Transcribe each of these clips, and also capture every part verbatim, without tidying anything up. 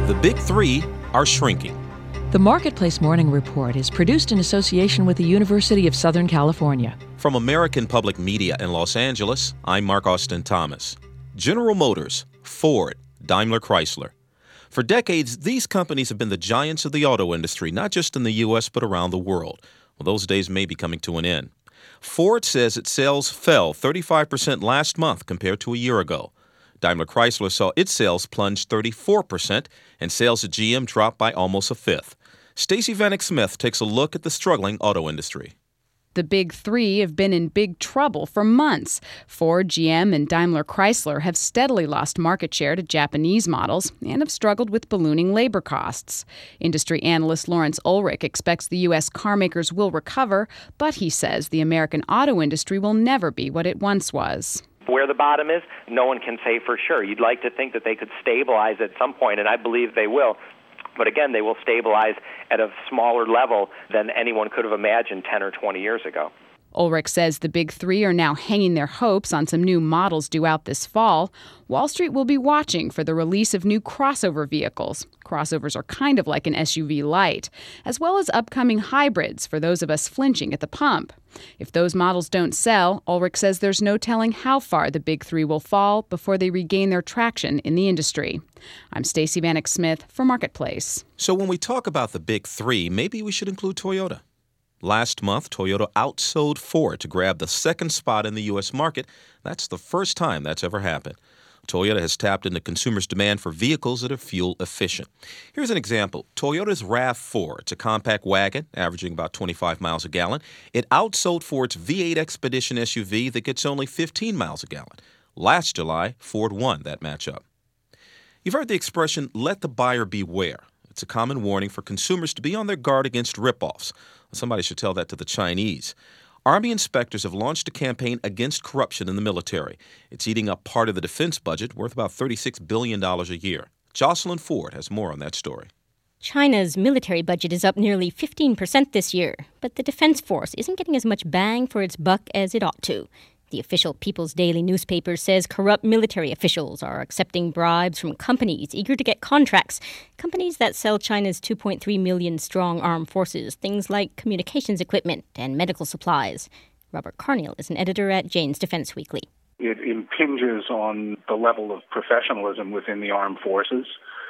The big three are shrinking. The Marketplace Morning Report is produced in association with the University of Southern California. From American Public Media in Los Angeles, I'm Mark Austin Thomas. General Motors, Ford, Daimler Chrysler. For decades, these companies have been the giants of the auto industry, not just in the U S but around the world. Well, those days may be coming to an end. Ford says its sales fell thirty-five percent last month compared to a year ago. Daimler Chrysler saw its sales plunge thirty-four percent, and sales at G M dropped by almost a fifth. Stacey Vanek Smith takes a look at the struggling auto industry. The big three have been in big trouble for months. Ford, G M, and Daimler Chrysler have steadily lost market share to Japanese models and have struggled with ballooning labor costs. Industry analyst Lawrence Ulrich expects the U S carmakers will recover, but he says the American auto industry will never be what it once was. Where the bottom is, no one can say for sure. You'd like to think that they could stabilize at some point, and I believe they will. But again, they will stabilize at a smaller level than anyone could have imagined ten or twenty years ago. Ulrich says the big three are now hanging their hopes on some new models due out this fall. Wall Street will be watching for the release of new crossover vehicles. Crossovers are kind of like an S U V light, as well as upcoming hybrids for those of us flinching at the pump. If those models don't sell, Ulrich says there's no telling how far the big three will fall before they regain their traction in the industry. I'm Stacey Vanek Smith for Marketplace. So when we talk about the big three, maybe we should include Toyota. Last month, Toyota outsold Ford to grab the second spot in the U S market. That's the first time that's ever happened. Toyota has tapped into consumers' demand for vehicles that are fuel efficient. Here's an example. Toyota's RAV four, it's a compact wagon averaging about twenty-five miles a gallon. It outsold Ford's V eight Expedition S U V that gets only fifteen miles a gallon. Last July, Ford won that matchup. You've heard the expression, let the buyer beware. It's a common warning for consumers to be on their guard against ripoffs. Somebody should tell that to the Chinese. Army inspectors have launched a campaign against corruption in the military. It's eating up part of the defense budget, worth about thirty-six billion dollars a year. Jocelyn Ford has more on that story. China's military budget is up nearly fifteen percent this year, but the defense force isn't getting as much bang for its buck as it ought to. The official People's Daily newspaper says corrupt military officials are accepting bribes from companies eager to get contracts, companies that sell China's two point three million strong armed forces things like communications equipment and medical supplies. Robert Carneal is an editor at Jane's Defense Weekly. It impinges on the level of professionalism within the armed forces,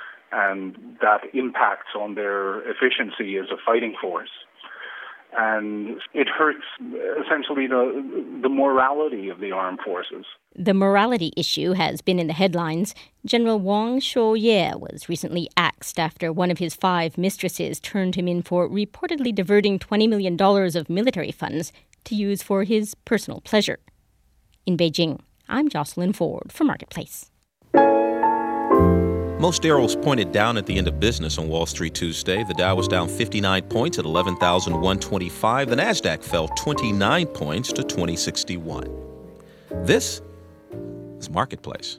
and that impacts on their efficiency as a fighting force. And it hurts, essentially, the, the morality of the armed forces. The morality issue has been in the headlines. General Wang Shouye was recently axed after one of his five mistresses turned him in for reportedly diverting twenty million dollars of military funds to use for his personal pleasure. In Beijing, I'm Jocelyn Ford for Marketplace. Most arrows pointed down at the end of business on Wall Street Tuesday. The Dow was down fifty-nine points at eleven thousand one hundred twenty-five. The Nasdaq fell twenty-nine points to twenty sixty-one. This is Marketplace.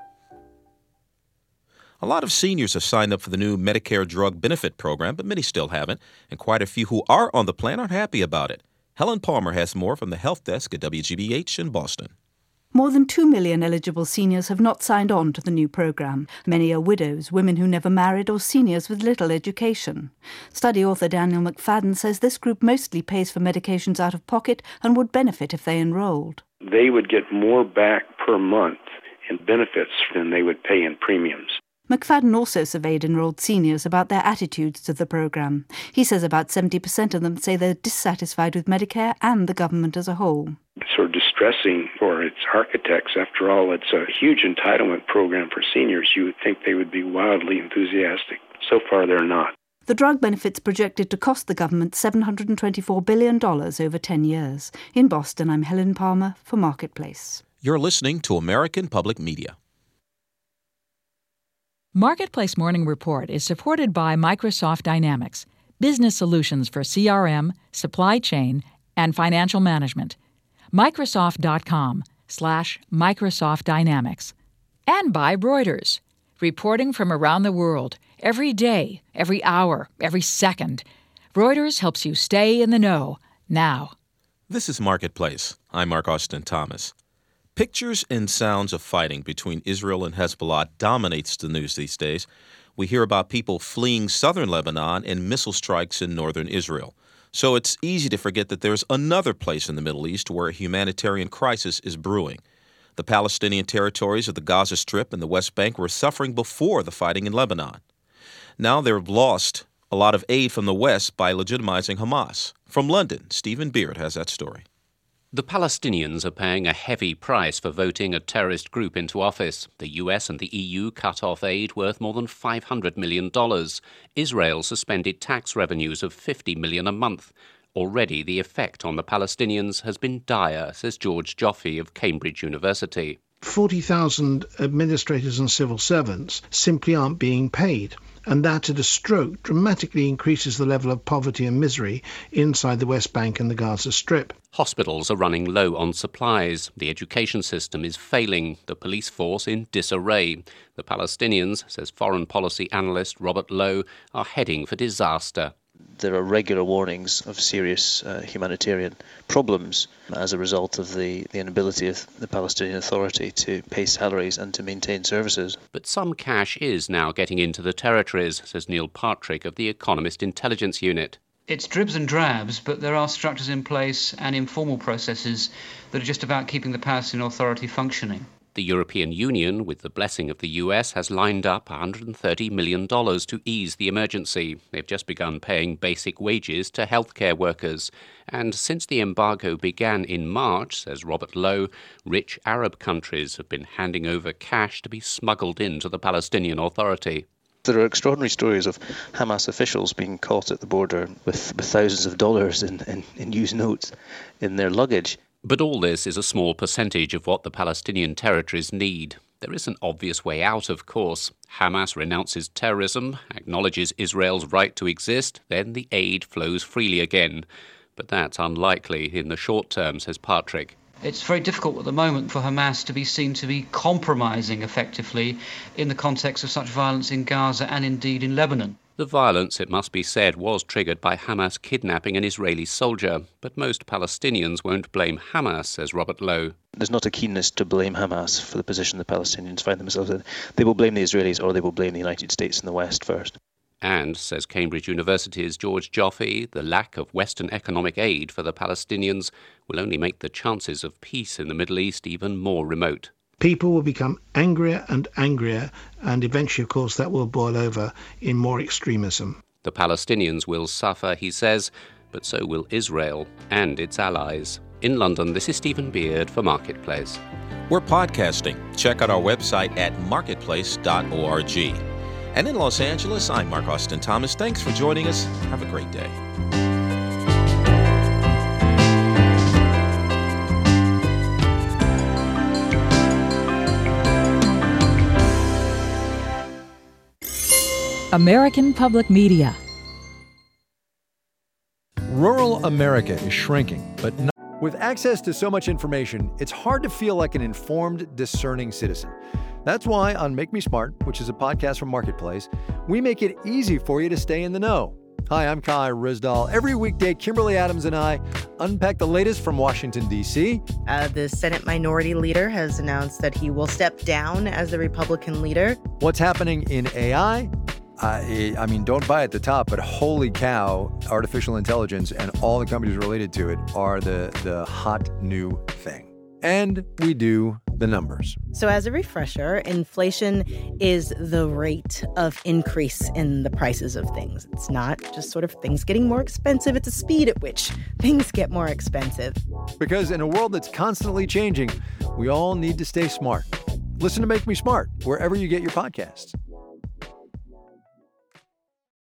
A lot of seniors have signed up for the new Medicare drug benefit program, but many still haven't, and quite a few who are on the plan aren't happy about it. Helen Palmer has more from the Health Desk at W G B H in Boston. More than two million eligible seniors have not signed on to the new programme. Many are widows, women who never married, or seniors with little education. Study author Daniel McFadden says this group mostly pays for medications out of pocket and would benefit if they enrolled. They would get more back per month in benefits than they would pay in premiums. McFadden also surveyed enrolled seniors about their attitudes to the programme. He says about seventy percent of them say they're dissatisfied with Medicare and the government as a whole. It's sort of distressing for its architects. After all, it's a huge entitlement program for seniors. You would think they would be wildly enthusiastic. So far, they're not. The drug benefit's projected to cost the government seven hundred twenty-four billion dollars over ten years. In Boston, I'm Helen Palmer for Marketplace. You're listening to American Public Media. Marketplace Morning Report is supported by Microsoft Dynamics, business solutions for C R M, supply chain, and financial management. Microsoft.com slash Microsoft Dynamics. And by Reuters, reporting from around the world, every day, every hour, every second. Reuters helps you stay in the know, now. This is Marketplace. I'm Mark Austin Thomas. Pictures and sounds of fighting between Israel and Hezbollah dominates the news these days. We hear about people fleeing southern Lebanon and missile strikes in northern Israel. So it's easy to forget that there's another place in the Middle East where a humanitarian crisis is brewing. The Palestinian territories of the Gaza Strip and the West Bank were suffering before the fighting in Lebanon. Now they've lost a lot of aid from the West by legitimizing Hamas. From London, Stephen Beard has that story. The Palestinians are paying a heavy price for voting a terrorist group into office. The U S and the E U cut off aid worth more than five hundred million dollars. Israel suspended tax revenues of fifty million dollars a month. Already the effect on the Palestinians has been dire, says George Joffe of Cambridge University. forty thousand administrators and civil servants simply aren't being paid. And that at a stroke dramatically increases the level of poverty and misery inside the West Bank and the Gaza Strip. Hospitals are running low on supplies. The education system is failing. The police force in disarray. The Palestinians, says foreign policy analyst Robert Lowe, are heading for disaster. There are regular warnings of serious uh, humanitarian problems as a result of the, the inability of the Palestinian Authority to pay salaries and to maintain services. But some cash is now getting into the territories, says Neil Partrick of the Economist Intelligence Unit. It's dribs and drabs, but there are structures in place and informal processes that are just about keeping the Palestinian Authority functioning. The European Union, with the blessing of the U S, has lined up one hundred thirty million dollars to ease the emergency. They've just begun paying basic wages to healthcare workers. And since the embargo began in March, says Robert Lowe, rich Arab countries have been handing over cash to be smuggled into the Palestinian Authority. There are extraordinary stories of Hamas officials being caught at the border with, with thousands of dollars in, in, in used notes in their luggage. But all this is a small percentage of what the Palestinian territories need. There is an obvious way out, of course. Hamas renounces terrorism, acknowledges Israel's right to exist, then the aid flows freely again. But that's unlikely in the short term, says Partrick. It's very difficult at the moment for Hamas to be seen to be compromising effectively in the context of such violence in Gaza and indeed in Lebanon. The violence, it must be said, was triggered by Hamas kidnapping an Israeli soldier. But most Palestinians won't blame Hamas, says Robert Lowe. There's not a keenness to blame Hamas for the position the Palestinians find themselves in. They will blame the Israelis or they will blame the United States and the West first. And, says Cambridge University's George Joffe, the lack of Western economic aid for the Palestinians will only make the chances of peace in the Middle East even more remote. People will become angrier and angrier, and eventually, of course, that will boil over in more extremism. The Palestinians will suffer, he says, but so will Israel and its allies. In London, this is Stephen Beard for Marketplace. We're podcasting. Check out our website at marketplace dot org. And in Los Angeles, I'm Mark Austin Thomas. Thanks for joining us. Have a great day. American Public Media. Rural America is shrinking, but not. With access to so much information, it's hard to feel like an informed, discerning citizen. That's why on Make Me Smart, which is a podcast from Marketplace, we make it easy for you to stay in the know. Hi, I'm Kai Rizdal. Every weekday, Kimberly Adams and I unpack the latest from Washington, D C. Uh, the Senate Minority Leader has announced that he will step down as the Republican leader. What's happening in A I? Uh, I mean, don't buy at the top, but holy cow, artificial intelligence and all the companies related to it are the, the hot new thing. And we do the numbers. So as a refresher, inflation is the rate of increase in the prices of things. It's not just sort of things getting more expensive. It's the speed at which things get more expensive. Because in a world that's constantly changing, we all need to stay smart. Listen to Make Me Smart wherever you get your podcasts.